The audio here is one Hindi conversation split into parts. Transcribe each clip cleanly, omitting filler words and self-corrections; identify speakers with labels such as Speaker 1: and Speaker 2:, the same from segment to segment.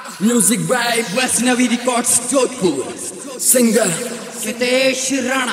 Speaker 1: Music by Vaishnavi records Jodhpur. Singer Sitesh Rana.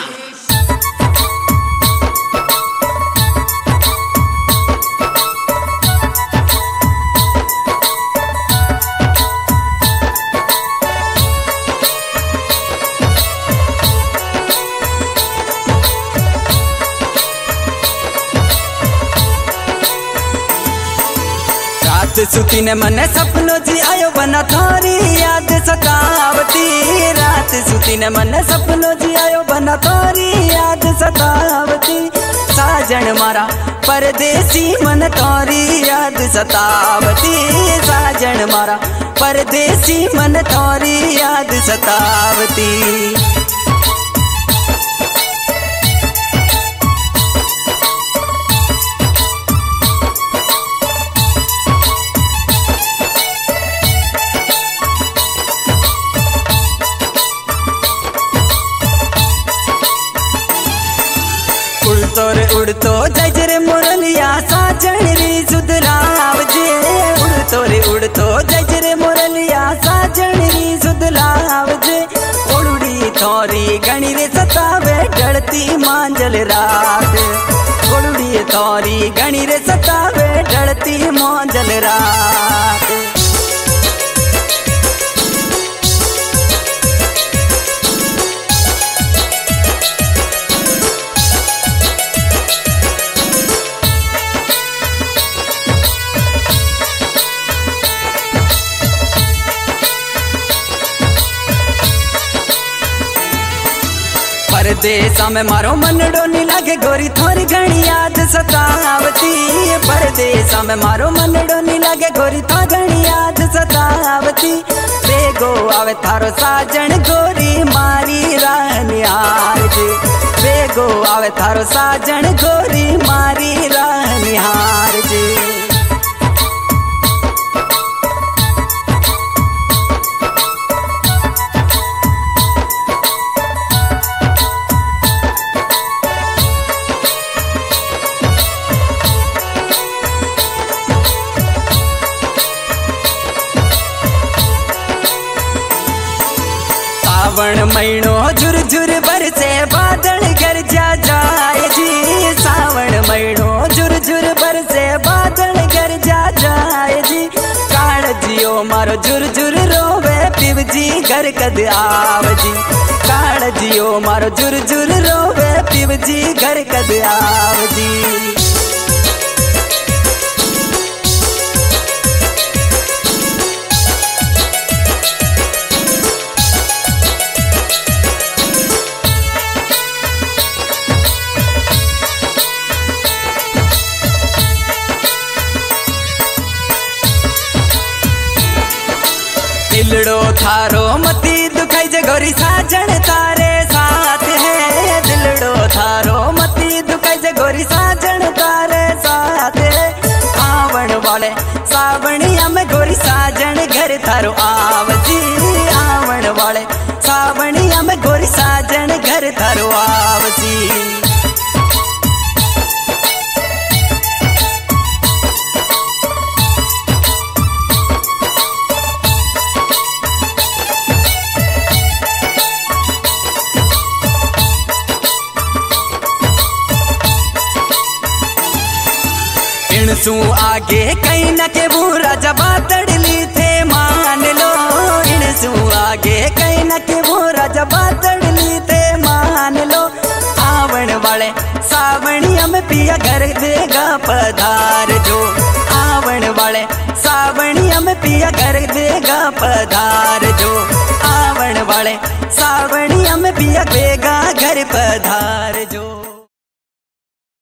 Speaker 2: रात सुती ने मने सपनों जी आयो बना थारी याद सतावती। रात सुती ने मने सपनों जी आयो बना थारी याद सतावती। साजन मारा परदेसी मन थारी याद सतावती। साजन मारा परदेसी मन थारी याद सतावती। उड़तो जजरे मुरलिया साजन री सुधराव जे। उड़तो जजरे मुरलिया साजन री सुधराव जे। ओड़ुड़ी थोरी घणी रे सतावे ढलती मांजल रात। ओड़ुड़ी थोरी घणी रे सतावे ढलती मांजल रात। परदेसा में मारो मनड़ो नी लागे गोरी थोरी घणी याद सतावती। परदेसा में मारो मनड़ो नी लागे गोरी थोरी घणी याद सतावती। बेगो आवे थारो साजन गोरी मारी राह निहार जे। बेगो आवे थारो साजन गोरी मारी राह निहार जे। सावण महीनो झुर झुर बरसे बादल गरजा जाए जी। सावण महीनो झुर झुर बरसे बादल गरजा जाए जी। काड़ जियो मारो झुर झुर रोवे पिव जी घर कद आव जी। काड़ जियो मारो झुर झुर रोवे पिव जी घर कद आव जी। दिलड़ो थारो मती दुखाई जे गोरी साजन तारे साथ है। दिलड़ो थारो मती दुखाई जे गोरी साजन तारे साथ है। आवण वाले सावणिया में गोरी साजन घर थारो आवजी। आवण वाले सावणिया में गोरी साजन घर थारो आवजी। इनसू आगे कहीं न के बुरा जबा तड़ली थे मान लो। इनसू आगे कहीं न के बुरा जबा तड़ली थे मान लो। आवण वाले सावणिया में पिया घर देगा पधार जो। आवण वाले सावणिया में पिया घर देगा पधार जो। आवण वाले सावणिया में पिया देगा घर पधार जो।